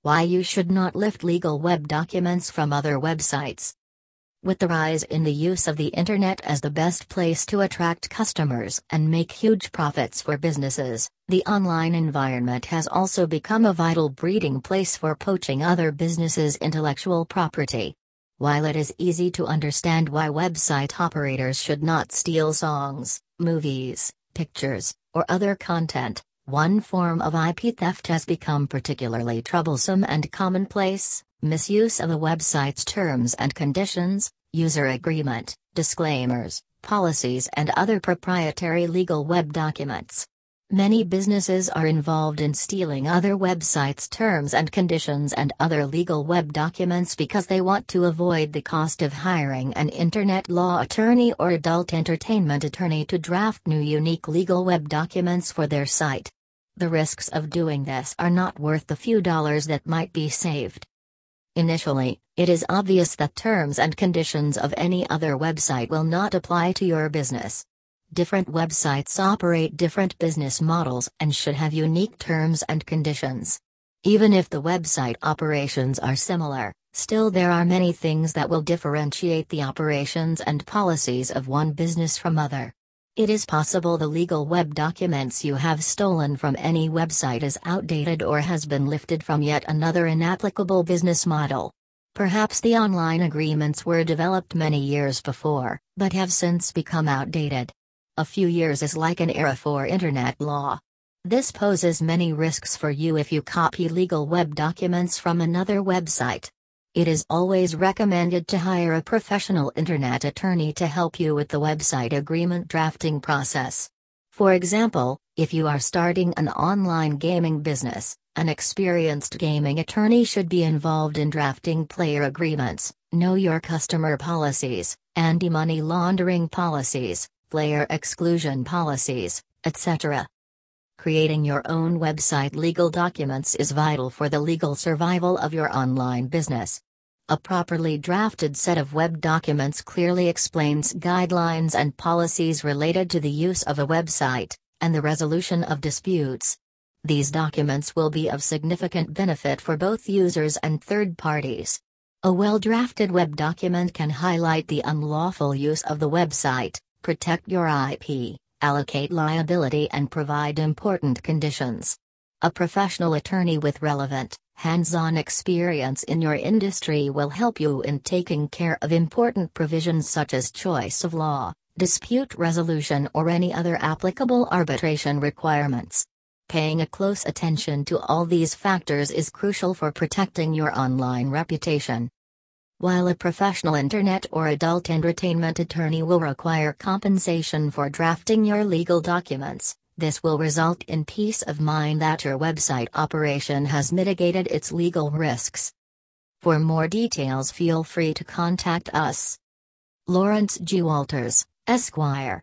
Why you should not lift legal web documents from other websites. With the rise in the use of the internet as the best place to attract customers and make huge profits for businesses, the online environment has also become a vital breeding place for poaching other businesses' intellectual property. While it is easy to understand why website operators should not steal songs, movies, pictures, or other content, one form of IP theft has become particularly troublesome and commonplace: misuse of a website's terms and conditions, user agreement, disclaimers, policies, and other proprietary legal web documents. Many businesses are involved in stealing other websites' terms and conditions and other legal web documents because they want to avoid the cost of hiring an internet law attorney or adult entertainment attorney to draft new unique legal web documents for their site. The risks of doing this are not worth the few dollars that might be saved. Initially, it is obvious that terms and conditions of any other website will not apply to your business. Different websites operate different business models and should have unique terms and conditions. Even if the website operations are similar, still there are many things that will differentiate the operations and policies of one business from other. It is possible the legal web documents you have stolen from any website is outdated or has been lifted from yet another inapplicable business model. Perhaps the online agreements were developed many years before, but have since become outdated. A few years is like an era for internet law. This poses many risks for you if you copy legal web documents from another website. It is always recommended to hire a professional internet attorney to help you with the website agreement drafting process. For example, if you are starting an online gaming business, an experienced gaming attorney should be involved in drafting player agreements, know your customer policies, anti-money laundering policies, player exclusion policies, etc. Creating your own website legal documents is vital for the legal survival of your online business. A properly drafted set of web documents clearly explains guidelines and policies related to the use of a website, and the resolution of disputes. These documents will be of significant benefit for both users and third parties. A well-drafted web document can highlight the unlawful use of the website, protect your IP, allocate liability, and provide important conditions. A professional attorney with relevant, hands-on experience in your industry will help you in taking care of important provisions such as choice of law, dispute resolution, or any other applicable arbitration requirements. Paying a close attention to all these factors is crucial for protecting your online reputation. While a professional internet or adult entertainment attorney will require compensation for drafting your legal documents, this will result in peace of mind that your website operation has mitigated its legal risks. For more details, feel free to contact us. Lawrence G. Walters, Esquire.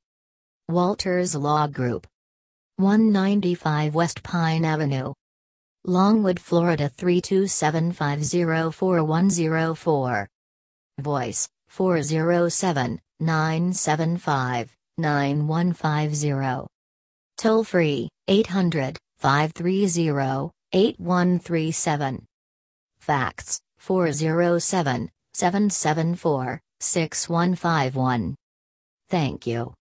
Walters Law Group. 195 West Pine Avenue, Longwood, Florida 327504104. Voice, 407-975-9150. Toll free, 800-530-8137. Fax, 407-774-6151. Thank you.